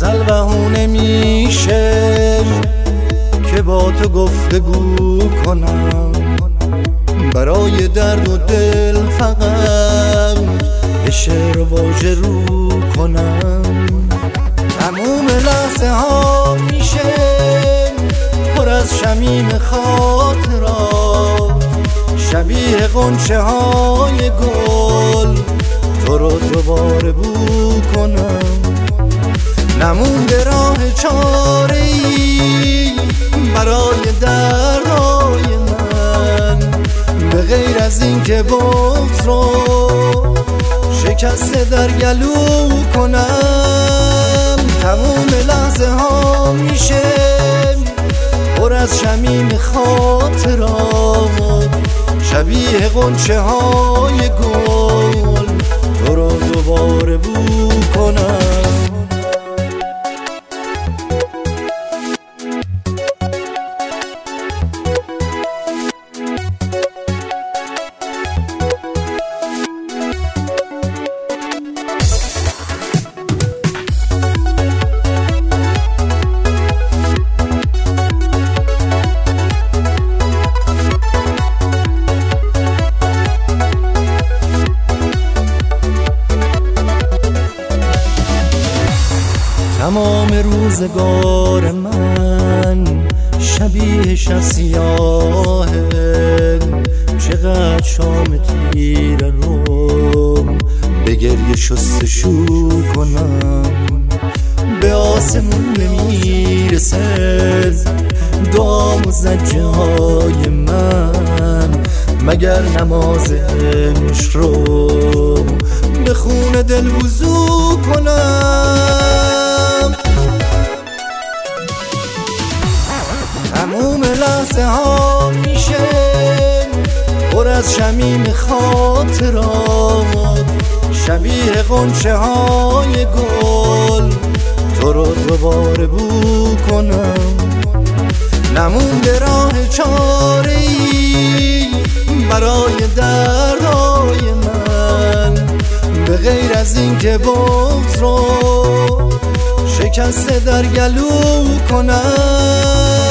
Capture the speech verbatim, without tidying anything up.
غزل بهونه میشه که با تو گفتگو کنم، برای درد و دل فقط به شعر و واژه رو کنم. تموم لحظه ها میشه پر از شمیم خاطرات، شبیه غنچه های گل تو رو دوباره بو کنم. نمونده راه چاره ای برای دردهای من، به غیر از این که بغض رو شکسته در گلو کنم. تموم لحظه ها میشه پر از شمیم خاطرات، شبیه غنچه های گل تو رو دوباره بو کنم. تمام روزگار من شبیه شب سیاهه، چقدر شام تیره رو به گریه شستشو کنم. به آسمون نمیرسه دام و زجه های من، مگر نماز عشق رو به خون دل وضو کنم. تموم لحظه ها میشه پر از شمیم خاطرات، شبیه غنچه های گل تو رو دوباره بو کنم. نمونده راه چاره ای برای دردهای من، به غیر از این که بغض رو شکسته در گلو کنم.